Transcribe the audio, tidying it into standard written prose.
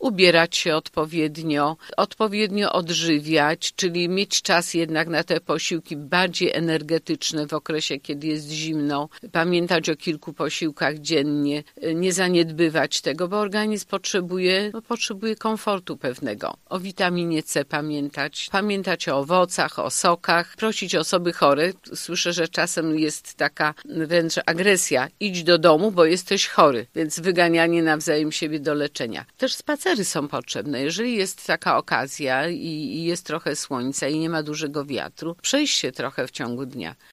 ubierać się odpowiednio odżywiać, czyli mieć czas jednak na te posiłki bardziej energetyczne w okresie, kiedy jest zimno, pamiętać o kilku posiłkach dziennie, nie zaniedbywać tego, bo organizm potrzebuje komfortu pewnego. O witaminie C pamiętać o owocach, o sokach, prosić osoby chore. Słyszę, że czasem jest taka wręcz agresja. Idź do domu, bo jesteś chory, więc wyganianie nawzajem siebie do leczenia. Też spacery są potrzebne. Jeżeli jest taka okazja i jest trochę słońca i nie ma dużego wiatru, przejść się trochę w ciągu dnia.